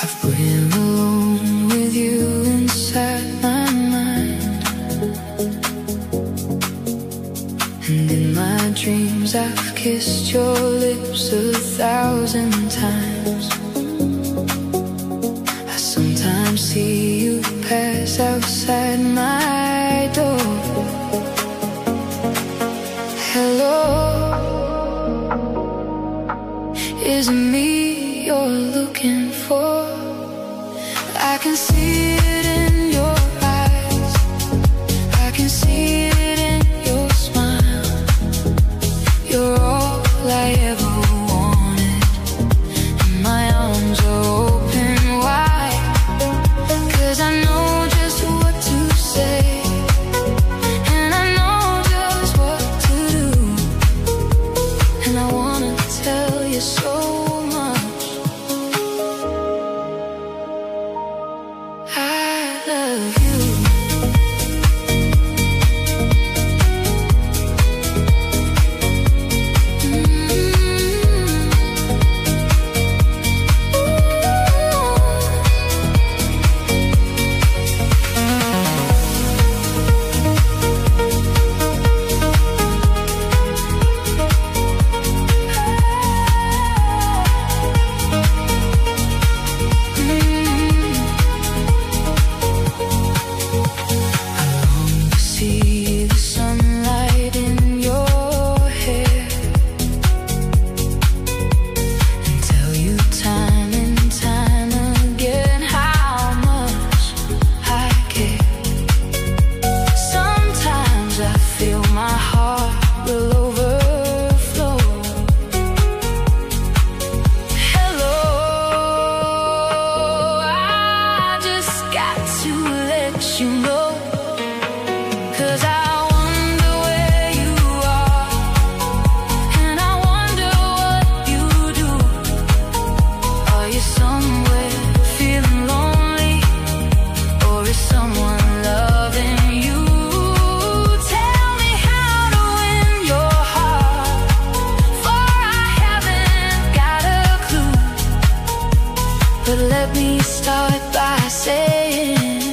I've been alone with you inside my mind, and in my dreams I've kissed your lips 1,000 times. I sometimes see you pass outside my door. Hello, is it me you're looking for? I can see it in your eyes, I can see it in your smile. You're all I ever wanted, and my arms are open wide, 'cause I know just what to say, and I know just what to do, and I wanna tell you so much. I love you. See the sunlight in your hair, and tell you time and time again how much I care. Sometimes I feel my heart will overflow. Hello, I just got to let you know, 'cause I wonder where you are, and I wonder what you do. Are you somewhere feeling lonely, or is someone loving you? Tell me how to win your heart, for I haven't got a clue. But let me start by saying